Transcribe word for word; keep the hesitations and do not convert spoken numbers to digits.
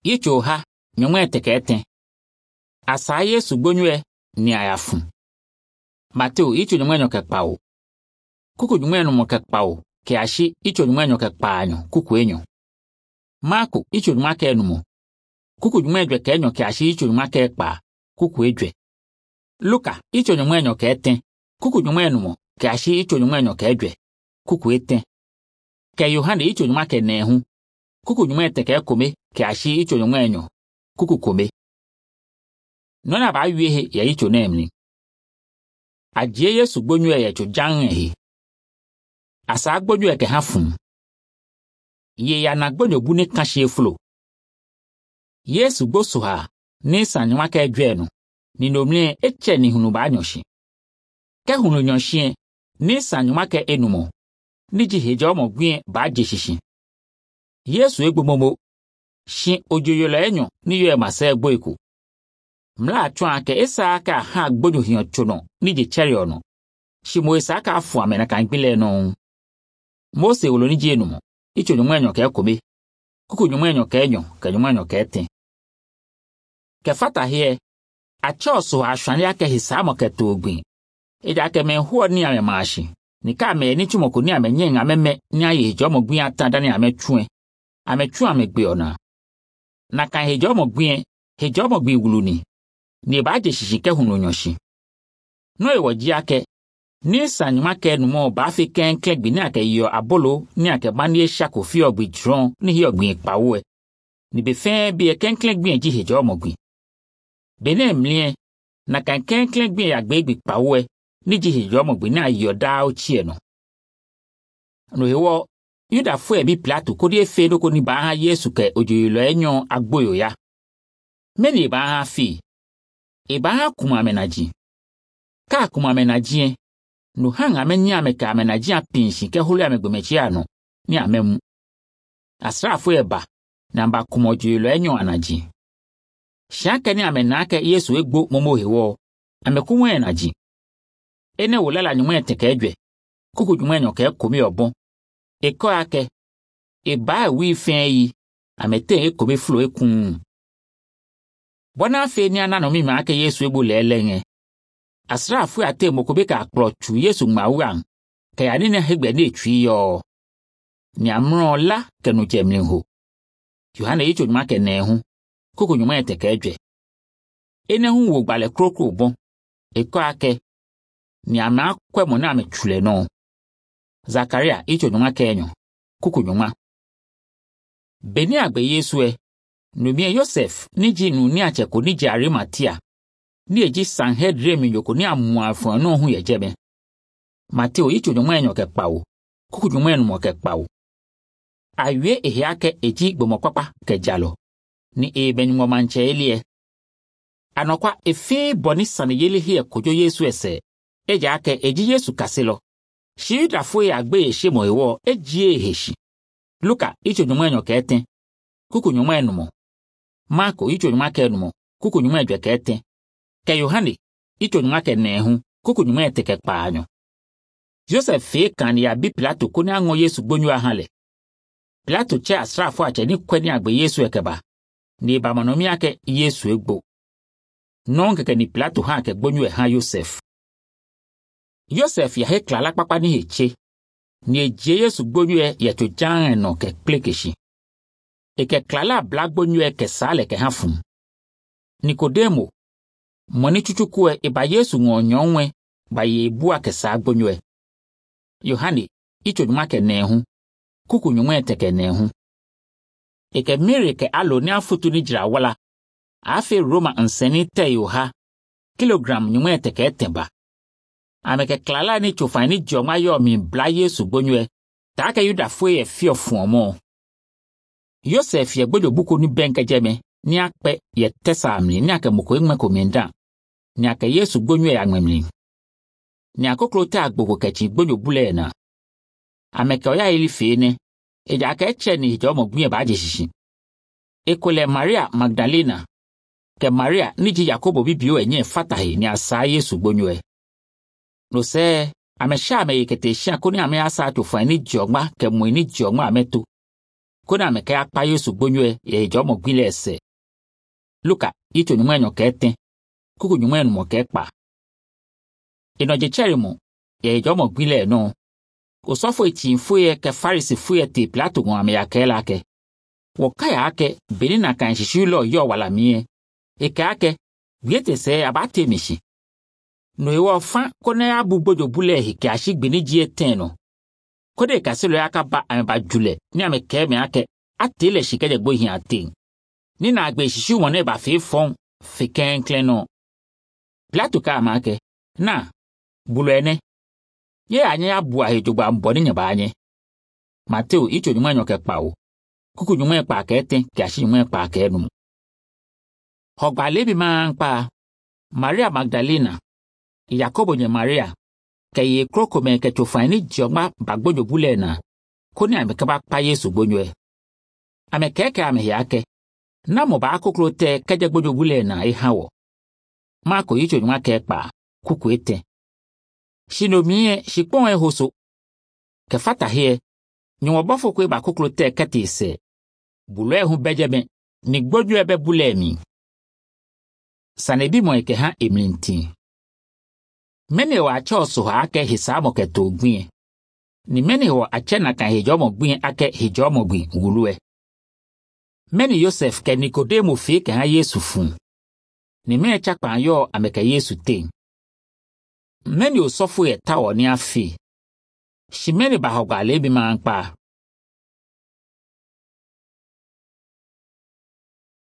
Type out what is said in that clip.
Icho ha nyomwe tekete. Asa Yesu gbonywe ni ayafun. Mateo icho nyomwe nyoke pawo. Kuku nyomwe no moke pawo ke ashi icho nyomwe nyoke paanyo kuku enyo. Marko icho nyomwe ke enumo. Kuku nyomwe dwe ke enyo ke ashi icho nyomwe ke pa kuku edwe. Luka icho nyomwe nyoke eten. Kuku nyomwe enumo ke ashi icho nyomwe nyoke edwe kuku eten. Ke Yohane icho nyomwe ke nehu. Kuku nyomwe teke kome ke ashi icho nyomwe enyo kuku kome. Nona ba wihe ya icho nemni. Ajie Yesu gbonywe ya cho jange. Asa gbonywe ke hafun. Ye ya na gbonyo bune kashe flo. Yesu gboso ha nisa nywa ke dwenu. Ni nomne eche ni hunu ba nyoshi. Ke hunu nyoshi nisa nywa ke enumo. Ni ji hejo mo gwen ba jeshishi. Yesu egbomomo. Shin ojoyola enyo ni yo emase egbo iku. Mla atwa ake esa aka ha gbonyo hiyo chono ni je cheri ono. Shimo esa aka afu amena ka ngbile no. Mose ulo ni je enumo. Icho nyumwe enyo ke kome. Kuku nyumwe enyo ke enyo ke nyumwe enyo ke eten. Ke fata hie. Acho so ashwani ake hisamo ke togbin. Ida ake men huo ni ame maashi. Nika ame ni chumoko ni ame nyenga meme ni aye hijomo gwin atanda ni ame chue. Ame chue ame gbe ona. Na kan hijomo gwin, hijomo gwin wuluni. Ni ba je shishike hunu nyoshi. No ewo ji ake. Ni sanyuma ke numo ba fi ken klegbi ni ake yo abolo ni ake bani e shako fi ogbi dron ni hi ogbi pawe. Ni be fe bi e ken klegbi e ji hijomo gwin. Bene mlie na kan ken klegbi ya gbe gbi pawe ni ji hijomo gwin na yo da ochie no. No hewo yuda fo e bi Pilato ko di efe no ko ni ba ha Yesu ke ojoyilo enyo agboyo ya. Meni ba ha fi. E ba ha kuma menaji. Ka kuma menaji no hanga menyi ameka menaji apinshi ke holu amegbemechi ano ni amemu. Asrafo eba na mba kuma ojoyilo enyo anaji. Shaka ni amenake Yesu egbo momo hewo. Amekumwe enaji. Ene wolala nyumwe teke edwe. Kuku nyumwe nyoke komi obon. Eko ake. Eba wi fen yi. Amete e komi flo e kun. Bona fe ni anano mi ma ake Yesu egbo lelenge. Asrafu ate mokobe ka akplochu Yesu mawang. Kaya nini hegbe ne chui yo. Ni amro la kenu jemlin ho. Yohane icho nyuma ke nehu. Kuku nyuma teke edwe. Ene hu wo gbale krokro bon. Eko ake. Ni ama kwe mona ame chule no. Zakaria icho nyuma kenyo. Kuku nyuma. Beni agbe Yesu e. Numie Yosef ni jinu ni acheko ni jari Matia. Ni eji Sanhedrin mi yoko ni amuafo no hu yejebe. Mateo icho nyuma enyo ke pawo. Kuku nyuma enu ke pawo. Awie ehe ake eji gbomokpapa ke jalo. Ni ebe nyuma manche elie. Anokwa efe boni sane yeli hie kojo Yesu ese. Eja ake eji Yesu kasilo. Shida fwe agbe eshe moewo eji eheshi. Luka icho nyuma enyo ke eten. Kuku nyuma enumo. Marko icho nyuma ke enumo. Kuku nyuma edwe ke eten. Ke Yohane icho nyuma ke nehu. Kuku nyuma eteke paanyo. Joseph fe kan ya bi Pilato kuni ango Yesu gbonyo ahale. Pilato che asrafo ache ni kweni agbe Yesu ekeba. Ni ba manomi ake Yesu egbo. Non keke ni Pilato ha ke gbonyo ha Yosef. Yosef ya he klala papa ni heche. Ni eje Yesu gbonyo ya to jange no ke plekeshi. Eke klala bla gbonyo ke sale ke hafum. Nikodemo. Moni chuchukue eba Yesu ngonyonwe ba ye bua ke sa gbonyo. Yohane icho nyuma ke nehu. Kuku nyuma teke nehu. Eke Mary ke alo ni afutu ni jira wala. Afe Roma nseni te yoha. Kilogram nyuma teke etemba. Ameke klala ni chofani joma yo mi bla Yesu gbonywe. Take yuda fwe ye fio fuomo. Yosef ye gbojo buku ni benke jeme. Ni akpe ye tesa amli. Ni ake moko ingme komenda. Ni ake Yesu gbonywe ya ngmemli. Ni akoklote agboko kechi gbojo bule na. Ameke oya ili fene. Eja ake eche ni hijomo gbunye baje shishi. Ekole Maria Magdalena. Ke Maria niji Yakobo bibio enye fatahi ni asa Yesu gbonywe. No se, ame sha ame yekete sha kuni ame asa atofani jogma ke mweni jogma ametu. Kona me ke akpa Yesu gbonwe ye jomo gwile ese. Luka ito nyumwe nyo kete. Kuku nyumwe no ke kpa. Ino je chere mo ye jomo gwile no. Osofo itinfo ye ke Farisi fuye te Pilato gwa me yakela ke. Wokaya ake beni na kan shishulo yo wala mie. Eke ake biete se abate mishi. No ewo fan kone abu bojo bule hike ashik beni jie teno. Kode kasilo yaka ba ameba jule ni ameke me ake atele shikeje gbo hin atin. Ni na agbe shishu wone ba fe fon fe ken kleno. Pilato ka amake na bulene. Ye anye abu ahejogba mboni nyeba anye. Mateo icho nyuma nyoke pawo. Kuku nyuma pa kete ki ashi nyuma pa kenum. Hogba lebi man pa Maria Magdalena, Yakobo nye Maria, ke ye kroko me ke tofani joma bagbojo bule na, koni amekaba pa Yesu gbonywe. Amekeke amehiyake, na mo ba akoklo te keje gbojo bule na ihawo. Mako yicho nyuma kekpa, kuku ete. Shinomie shikpon e hoso. Ke fata hie, nywa bofo kwe ba koklo te kete ise. Bule hu bejebe, ni gbojwe be bule mi. Sanebi mo eke ha emlinti. Mene wa acho so ha ake hisamo ke to gbin. Ni mene wa ache na kan hijomo gbin ake hijomo gbin wuluwe. Mene Yosef ke Nikodemo fi ke ha Yesu fun. Ni mene chakpan yo ameke Yesu ten. Mene osofu ye tawo ni afi. Shimene ba hogba lebi man pa.